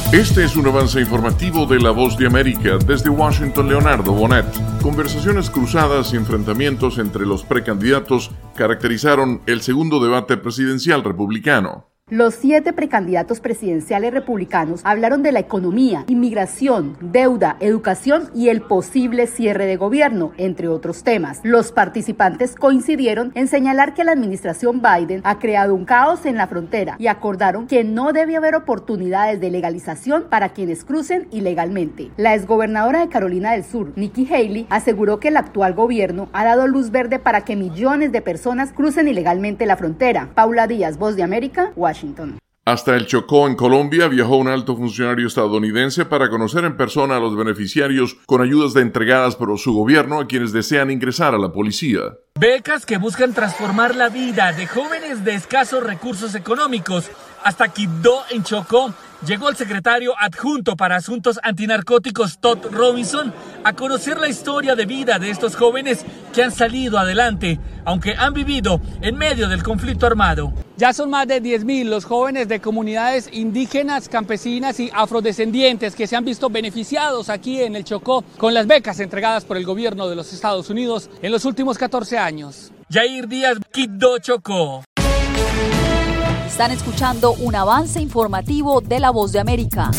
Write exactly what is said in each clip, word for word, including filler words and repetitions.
Este es un avance informativo de La Voz de América. Desde Washington, Leonardo Bonet. Conversaciones cruzadas y enfrentamientos entre los precandidatos caracterizaron el segundo debate presidencial republicano. Los siete precandidatos presidenciales republicanos hablaron de la economía, inmigración, deuda, educación y el posible cierre de gobierno, entre otros temas. Los participantes coincidieron en señalar que la administración Biden ha creado un caos en la frontera y acordaron que no debe haber oportunidades de legalización para quienes crucen ilegalmente. La exgobernadora de Carolina del Sur, Nikki Haley, aseguró que el actual gobierno ha dado luz verde para que millones de personas crucen ilegalmente la frontera. Paula Díaz, Voz de América, Washington. Hasta el Chocó, en Colombia, viajó un alto funcionario estadounidense para conocer en persona a los beneficiarios con ayudas de entregadas por su gobierno a quienes desean ingresar a la policía. Becas que buscan transformar la vida de jóvenes de escasos recursos económicos. Hasta Quibdó, en Chocó, llegó el secretario adjunto para asuntos antinarcóticos, Todd Robinson, a conocer la historia de vida de estos jóvenes que han salido adelante, aunque han vivido en medio del conflicto armado. Ya son más de diez mil los jóvenes de comunidades indígenas, campesinas y afrodescendientes que se han visto beneficiados aquí en el Chocó con las becas entregadas por el gobierno de los Estados Unidos en los últimos catorce años. Yair Díaz, Quibdó, Chocó. Están escuchando un avance informativo de La Voz de América.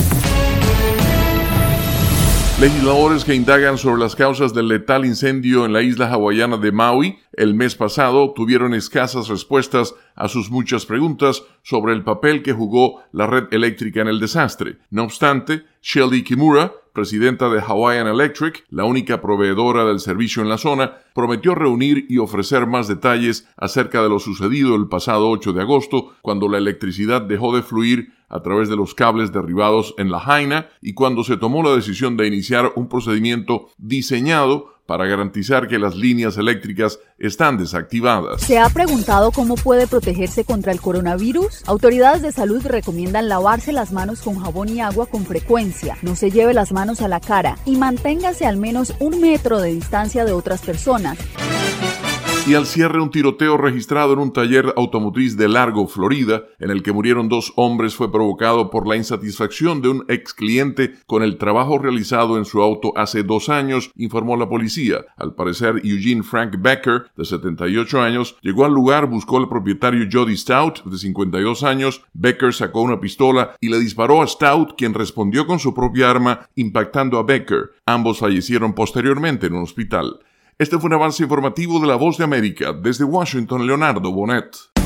Legisladores que indagan sobre las causas del letal incendio en la isla hawaiana de Maui el mes pasado tuvieron escasas respuestas a sus muchas preguntas sobre el papel que jugó la red eléctrica en el desastre. No obstante, Shelly Kimura, presidenta de Hawaiian Electric, la única proveedora del servicio en la zona, prometió reunir y ofrecer más detalles acerca de lo sucedido el pasado ocho de agosto, cuando la electricidad dejó de fluir a través de los cables derribados en Lahaina y cuando se tomó la decisión de iniciar un procedimiento diseñado para garantizar que las líneas eléctricas están desactivadas. ¿Se ha preguntado cómo puede protegerse contra el coronavirus? Autoridades de salud recomiendan lavarse las manos con jabón y agua con frecuencia, no se lleve las manos a la cara y manténgase al menos un metro de distancia de otras personas. Y al cierre, un tiroteo registrado en un taller automotriz de Largo, Florida, en el que murieron dos hombres, fue provocado por la insatisfacción de un ex cliente con el trabajo realizado en su auto hace dos años, informó la policía. Al parecer, Eugene Frank Becker, de setenta y ocho años, llegó al lugar, buscó al propietario Jody Stout, de cincuenta y dos años. Becker sacó una pistola y le disparó a Stout, quien respondió con su propia arma, impactando a Becker. Ambos fallecieron posteriormente en un hospital. Este fue un avance informativo de La Voz de América. Desde Washington, Leonardo Bonet.